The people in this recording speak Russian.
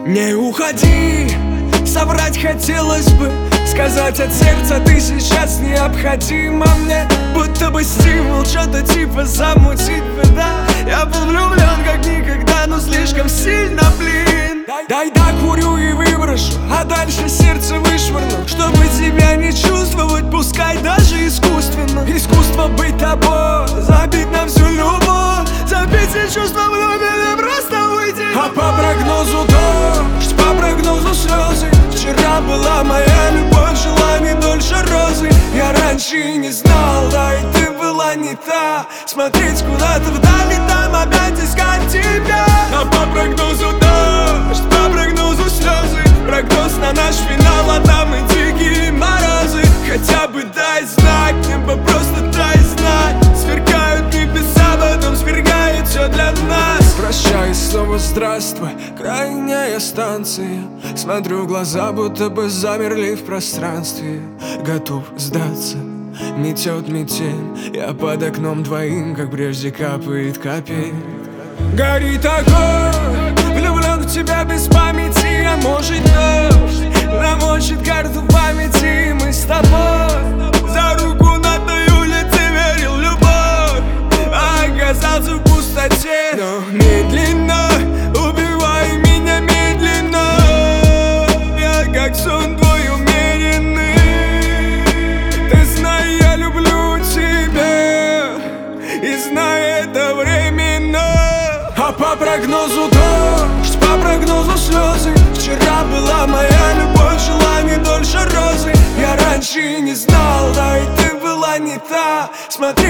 Не уходи, соврать хотелось бы, сказать от сердца ты сейчас необходима мне. Будто бы стимул, что-то типа замутить бы, да. Я был влюблен как никогда, но слишком сильно, блин. Дай докурю и выброшу, а дальше сердце вышвырну, чтобы тебя не чувствовать, пускай даже искусственно. Искусство быть тобой, забить на всю любовь, забить все чувства вновь или просто уйти. А по прогнозу дождь, по прогнозу слезы. Вчера была моя любовь, жила не дольше розы. Я раньше и не знал, да и ты была не та. Смотреть куда-то вдали, там опять искать тебя. А по прогнозу дождь, по прогнозу слезы. Прогноз на наш финал, а там и дикие морозы. Хотя бы дай знак, небо просто дай знать. Сверкают небеса, потом свергают все для нас. Прощай, снова здравствуй, крайняя станция. Смотрю в глаза, будто бы замерли в пространстве. Готов сдаться, метет метель. Я под окном двоим, как прежде капает капель. Горит огонь, влюблен в тебя без памяти. А может дождь намочит карту памяти. Мы с тобой за руку на той улице верил в любовь, а оказался в пустоте. Но медленно, убивай меня медленно. Я как сон твой умеренный. Ты знай, я люблю тебя, и знай, это временно. А по прогнозу дождь, по прогнозу слезы. Вчера была моя любовь, жила не дольше розы. Я раньше и не знал, да и ты была не та. Смотри